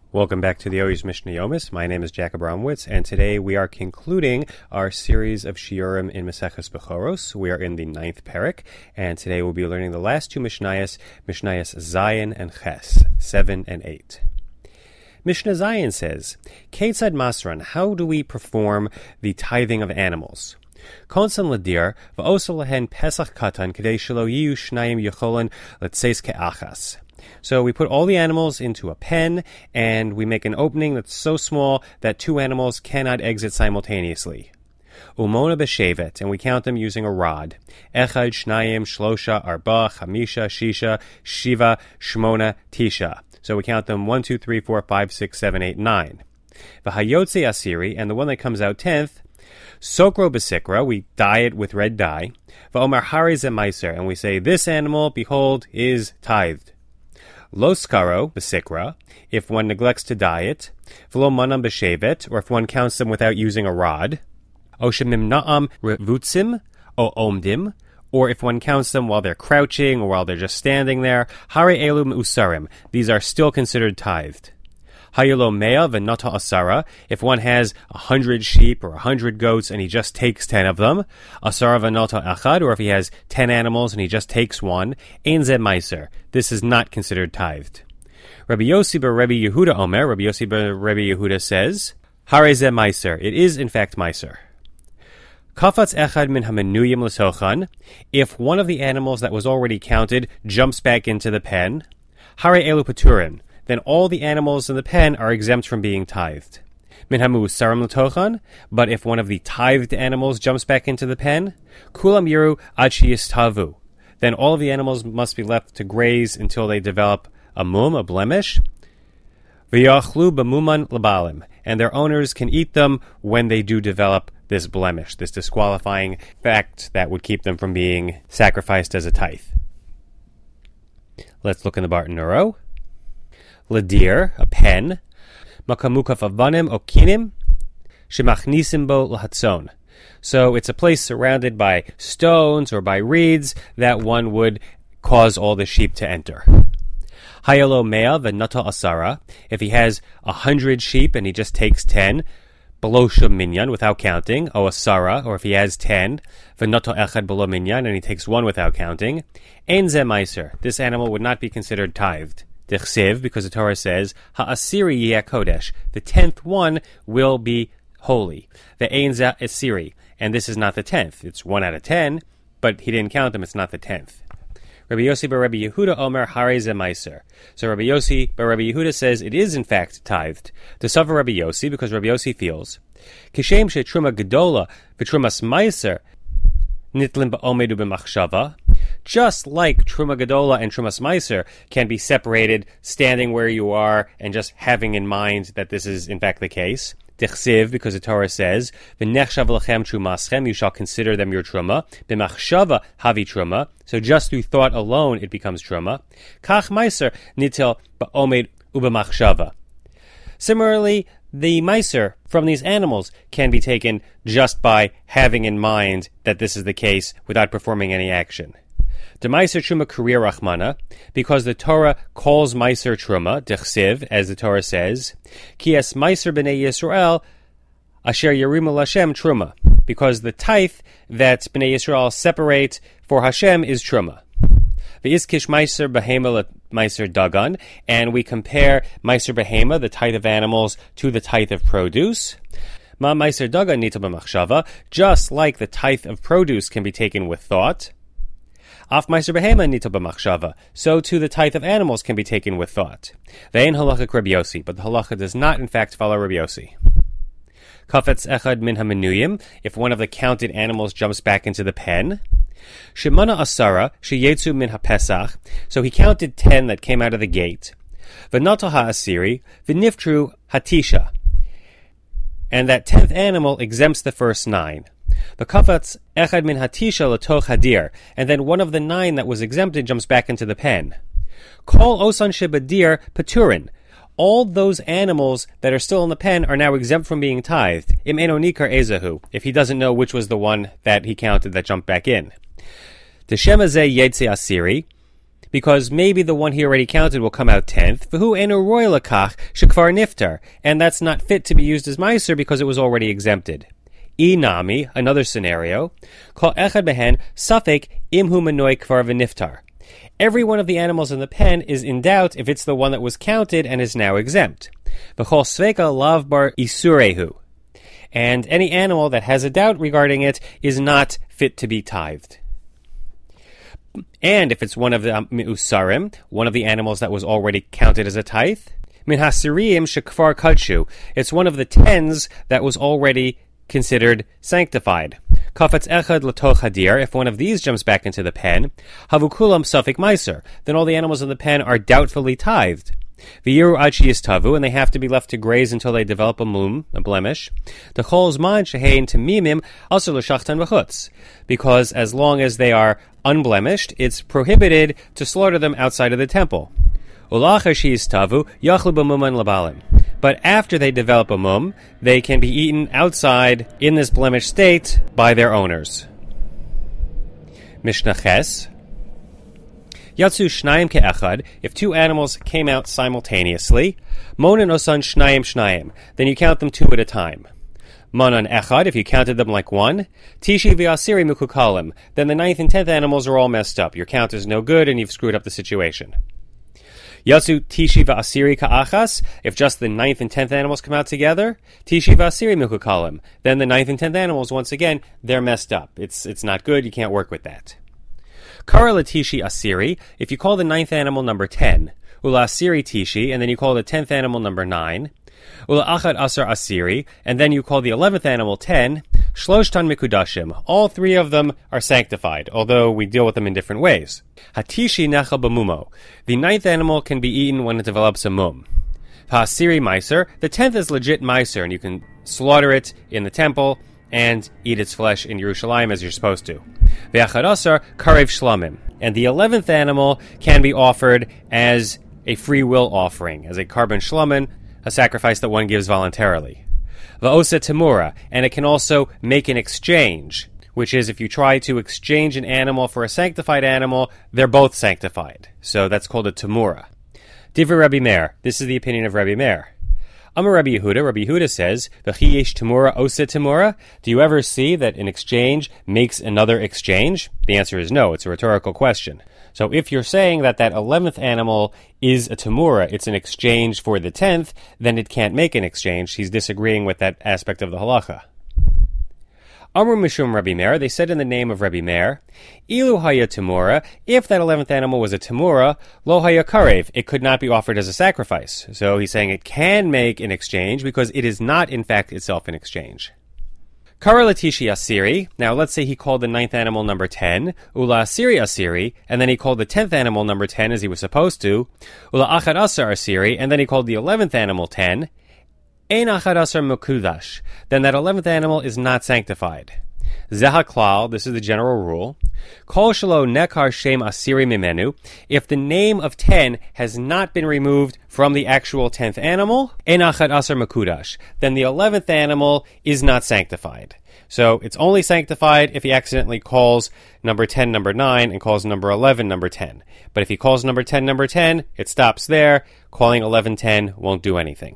Welcome back to the Ois Mishnah Yomis. My name is Jacob Abramowitz, and today we are concluding our series of Shiurim in Maseches Bechoros. We are in the 9th Perek, and today we'll be learning the last two Mishnayos Zayin and Ches, 7 and 8. Mishnah Zayin says, Ketzad Masran, how do we perform the tithing of animals? Konsan ladir, v'osa lehen pesach katan, k'dei shelo yiyu shnayim yecholen letzeis ke'achas. So we put all the animals into a pen, and we make an opening that's so small that two animals cannot exit simultaneously. Umona b'shevet, and we count them using a rod. Echad, shnayim, shlosha, arba, chamisha, shisha, shiva, shmona, tisha. So we count them 1, 2, 3, 4, 5, 6, 7, 8, 9. V'hayotze asiri, and the one that comes out 10th, Sokro b'sikra, we dye it with red dye. V'omar hari ze meiser, and we say, this animal, behold, is tithed. Lo skaro b'sikra, if one neglects to dye it. V'lo manam b'shevet, or if one counts them without using a rod. O shemim na'am revutzim, o omdim, or if one counts them while they're crouching or while they're just standing there. Hari elu usarim, these are still considered tithed. Hayelo mea v'nata asara, if one has 100 sheep or 100 goats and he just takes 10 of them. Asara v'nata achad, or if he has 10 animals and he just takes one. Ein ze meiser, this is not considered tithed. Rabbi Yossi bar Rabbi Yehuda Omer, Rabbi Yossi bar Rabbi Yehuda says, Hare ze meiser, it is in fact meiser. Kafatz echad min hamenuyim l'sochan, if one of the animals that was already counted jumps back into the pen. Hare elu paturin, then all the animals in the pen are exempt from being tithed. Min hamu saram l'tochan, but if one of the tithed animals jumps back into the pen, kulam yiru ad sheyistavu, then all of the animals must be left to graze until they develop a mum, a blemish. V'yachlu b'muman l'balim, and their owners can eat them when they do develop this blemish, this disqualifying fact that would keep them from being sacrificed as a tithe. Let's look in the Barton Nuro. Ladir, a pen. Makamukaf avanim okinim, shemachnisim bo lahatzon. So it's a place surrounded by stones or by reeds that one would cause all the sheep to enter. Hayalo mea v'nata asara, if he has 100 sheep and he just takes 10, below shum minyan, without counting, o asara, or if he has 10, v'nata echad below minyan, and he takes one without counting, ein ze meiser, this animal would not be considered tithed. Dechsev, because the Torah says, ha'asiri yeh kodesh, the 10th one will be holy. The ein ze asiri, and this is not the 10th. It's 1 out of 10, but he didn't count them, it's not the 10th. Rabbi Yossi bar Rabbi Yehuda Omer Hare ze meiser. So Rabbi Yossi bar Rabbi Yehuda says it is in fact tithed. To suffer Rabbi Yossi, because Rabbi Yossi feels, Kishem she truma gedola v'trumas meiser nitlim ba'omedu b'machshava, just like Truma Gedola and Trumas Meiser can be separated standing where you are and just having in mind that this is in fact the case. Dechsiv, because the Torah says, V'nechshav lechem trumaschem, you shall consider them your truma. B'machshava havi truma, so just through thought alone it becomes truma. Kach Meiser nitel ba'omed ub'machshava. Similarly, the meiser from these animals can be taken just by having in mind that this is the case without performing any action. The meiser truma kurir rachmana, because the Torah calls meiser truma, dechsiv, as the Torah says, ki es meiser b'nei Yisrael asher yarimu Hashem truma, because the tithe that b'nei Yisrael separate for Hashem is truma. V'izkish meiser behema meiser dagan, and we compare meiser behema, the tithe of animals, to the tithe of produce. Ma meiser dagan nita b'machshava, just like the tithe of produce can be taken with thought. Af meiser behema nita b'machshava, so too the tithe of animals can be taken with thought. Ve'en halacha Rabbi Yossi, but the halacha does not in fact follow Rabbi Yossi. Kafetz echad min hamenuyim, if one of the counted animals jumps back into the pen. Shemana asara sheyetzu min hapesach, so he counted 10 that came out of the gate. V'nata ha'asiri v'niftru hatisha, and that 10th animal exempts the first 9. The kafatz echad min hatisha latoch hadir, and then one of the 9 that was exempted jumps back into the pen. Kol osan shebadir paturin, all those animals that are still in the pen are now exempt from being tithed. Im eno nikar ezahu, if he doesn't know which was the one that he counted that jumped back in. The shema ze yetze asiri, because maybe the one he already counted will come out 10th, v'hu enu roy lakach shekvar niftar, and that's not fit to be used as meiser because it was already exempted. Inami, another scenario, kol echad behen safek imhu manoi kvar v'niftar. Every one of the animals in the pen is in doubt if it's the one that was counted and is now exempt. V'chol sveka lav bar isurehu. And any animal that has a doubt regarding it is not fit to be tithed. And if it's one of the mi'usarim, one of the animals that was already counted as a tithe, min hasiriyim shekfar kadshu, it's one of the 10s that was already considered sanctified. Kafetz echad latoch hadir, if one of these jumps back into the pen, havukulam safik meiser, then all the animals in the pen are doubtfully tithed. V'yiru ad sheyistavu, and they have to be left to graze until they develop a mum, a blemish. The chol zman shehein temimim asur l'shachtan v'chutz, because as long as they are unblemished, it's prohibited to slaughter them outside of the temple. Ulachar sheyistavu yachlu b'muman labalim. But after they develop a mum, they can be eaten outside in this blemished state by their owners. Mishnah Ches. Yatsu shnayim ke'echad, if two animals came out simultaneously, monan osan shnayim shnayim, then you count them 2 at a time. Monan echad, if you counted them like 1, tishi v'asiri mukukalim, then the 9th and 10th animals are all messed up. Your count is no good and you've screwed up the situation. Yatsu tishi v'asiri ka'achas, if just the 9th and 10th animals come out together, tishi v'asiri mukukalim, then the 9th and 10th animals, once again, they're messed up. It's not good, you can't work with that. Kara latishi asiri, if you call the 9th animal number 10, ula asiri tishi, and then you call the 10th animal number 9, ula achad asar asiri, and then you call the 11th animal 10, shloshtan mikudashim, all 3 of them are sanctified, although we deal with them in different ways. Hatishi nechal b'mumo, the 9th animal can be eaten when it develops a mum. Ha'asiri meiser, the 10th is legit meiser, and you can slaughter it in the temple and eat its flesh in Yerushalayim as you're supposed to. Ve'achad asar karev shlamim, and the 11th animal can be offered as a free will offering, as a carbon shlamim, a sacrifice that one gives voluntarily. Va'osa temura, and it can also make an exchange, which is if you try to exchange an animal for a sanctified animal, they're both sanctified. So that's called a temura. Divrei Rabbi Meir, this is the opinion of Rabbi Meir. Amar Rabbi Yehuda says, V'chi yesh temura osa temura, do you ever see that an exchange makes another exchange? The answer is no, it's a rhetorical question. So if you're saying that 11th animal is a temura, it's an exchange for the 10th, then it can't make an exchange. He's disagreeing with that aspect of the halacha. Amar Mishum Rabbi Meir, they said in the name of Rabbi Meir, Ilu haya temura, if that 11th animal was a temura, lo haya karev, it could not be offered as a sacrifice. So he's saying it can make an exchange because it is not in fact itself an exchange. Kara latishi asiri, now let's say he called the 9th animal number 10, ula asiri asiri, and then he called the 10th animal number 10 as he was supposed to, ula achad asar asiri, and then he called the 11th animal 10, Ein achad asar mukudash, then that 11th animal is not sanctified. Zeha klal, this is the general rule. Kol shelo nekar shem asiri mimenu, if the name of 10 has not been removed from the actual 10th animal, ein achad asar mukudash, then the 11th animal is not sanctified. So it's only sanctified if he accidentally calls number 10 number 9 and calls number 11 number 10. But if he calls number 10 number 10, it stops there. Calling 11 10 won't do anything.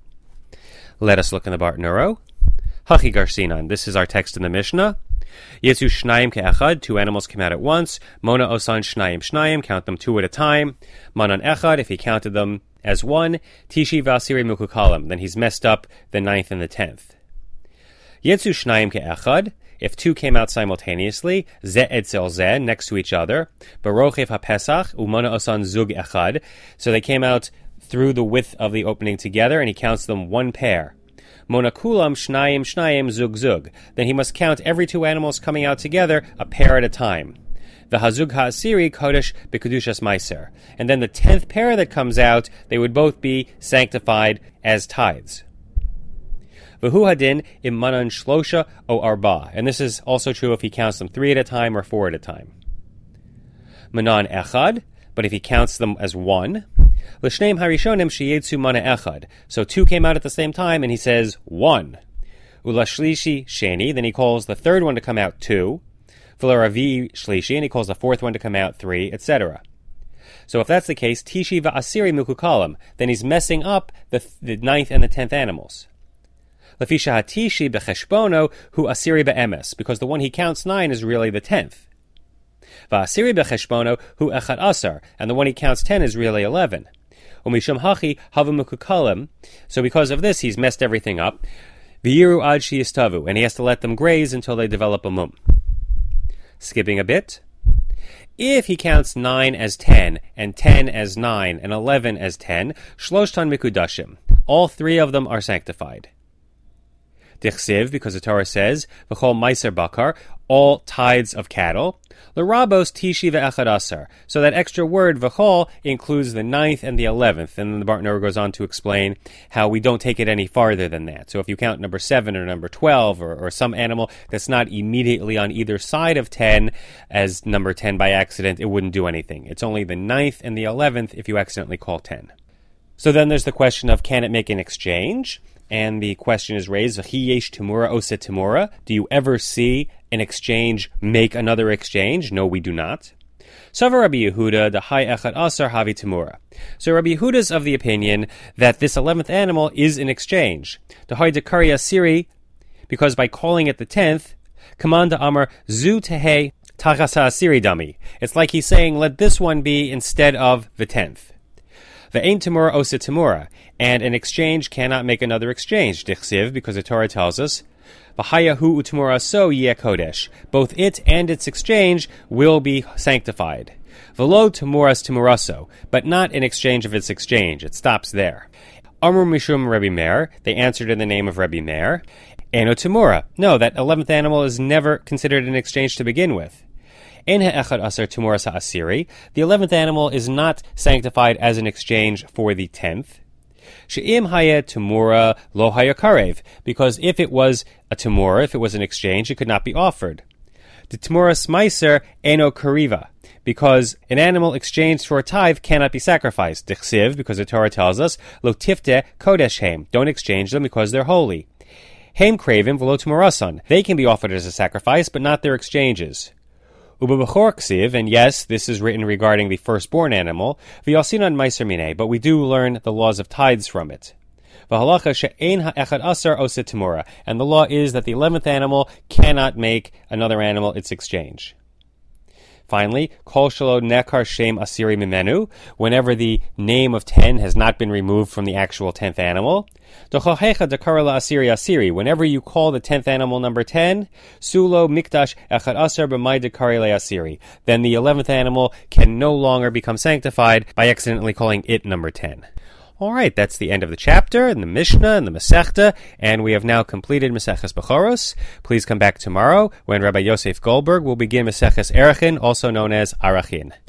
Let us look in the Bartan Uro. Hachi Garsinan. This is our text in the Mishnah. Yetzu shnayim ke'echad. 2 animals came out at once. Mona osan shnayim shnayim. Count them 2 at a time. Manan echad. If he counted them as 1. Tishi v'asiri mukukalim. Then he's messed up the 9th and the 10th. Yetzu shnayim ke'echad. If 2 came out simultaneously, ze etzel ze, next to each other. Barochev ha'pesach umona osan zug echad. So they came out through the width of the opening together, and he counts them 1 pair. Monakulam shnayim shnayim zug zug. Then he must count every 2 animals coming out together, a pair at a time. The hazug ha'asiri kodesh b'kedushas meiser. And then the 10th pair that comes out, they would both be sanctified as tithes. V'hu hadin im manan shlosha o arba. And this is also true if he counts them 3 at a time or 4 at a time. Manan echad, but if he counts them as 1, L'shneim harishonim sheyetzu mana echad. So 2 came out at the same time, and he says 1. Ula shlishi sheni. Then he calls the 3rd one to come out 2. V'laravi shlishi, and he calls the 4th one to come out 3, etc. So if that's the case, Tishi va'asiri mukukalam, then he's messing up the 9th and the 10th animals. Lefisha hatishi becheshbono hu asiri be'emes, because the one he counts 9 is really the 10th. Va'asiri becheshbono hu echad asar, and the one he counts 10 is really 11. Umishum hachi hava mukukalam, so because of this he's messed everything up. V'yiru ad sheyistavu, and he has to let them graze until they develop a mum. Skipping a bit. If he counts 9 as 10, and 10 as 9, and 11 as 10, shloshtan mikudashim. All 3 of them are sanctified. Dichsiv, because the Torah says, v'chol meiser bakar, all tithes of cattle. L'rabos tishi ve'echad asar. So that extra word, v'chol, includes the 9th and the 11th. And then the Bartenura goes on to explain how we don't take it any farther than that. So if you count number 7 or number 12 or some animal that's not immediately on either side of 10 as number 10 by accident, it wouldn't do anything. It's only the 9th and the 11th if you accidentally call 10. So then there's the question of, can it make an exchange? And the question is raised, V'chi yesh timura ose timura? Do you ever see an exchange make another exchange? No, we do not. Savar Rabbi Yehuda, the Hai Echad Asar Havi Timura. So Rabbi Yehuda's of the opinion that this 11th animal is an exchange. The Hai Dekari Asiri, because by calling it the 10th, Kamanda Amar Zu Tehe Tachasa Asiri Dami. It's like he's saying, let this one be instead of the 10th. Ve'ein timura ose timura, and an exchange cannot make another exchange. Dichsiv, because the Torah tells us, v'hayahu u'timura so yeh kodesh. Both it and its exchange will be sanctified. V'lo timuras timuraso, but not in exchange of its exchange. It stops there. Amru mishum Rabbi Meir, they answered in the name of Rabbi Meir. Eno timura, no, that 11th animal is never considered an exchange to begin with. The 11th animal is not sanctified as an exchange for the 10th. She'im haya timura lo haya karev, because if it was a timura, if it was an exchange, it could not be offered. The timura smeiser eno kariva, because an animal exchanged for a tithe cannot be sacrificed. Dichsiv, because the Torah tells us, lo tifte kodesh heim, don't exchange them because they're holy. Heim kravim v'lo timurasan, they can be offered as a sacrifice, but not their exchanges. Ubabachor ksiv, and yes, this is written regarding the firstborn animal, v'yasinan meiser mineh, but we do learn the laws of tithes from it. V'halacha she'ein ha'echad asar oset timura, and the law is that the 11th animal cannot make another animal its exchange. Finally, kol shelo nekar shem asiri mimenu, whenever the name of 10 has not been removed from the actual 10th animal. Dochohecha dekara la asiri asiri, whenever you call the 10th animal number 10, sulo mikdash echad asar b'mai dekari le asiri, then the 11th animal can no longer become sanctified by accidentally calling it number 10. All right, that's the end of the chapter, and the Mishnah, and the Masechta, and we have now completed Maseches Bechoros. Please come back tomorrow when Rabbi Yosef Goldberg will begin Maseches Erechim, also known as Arachin.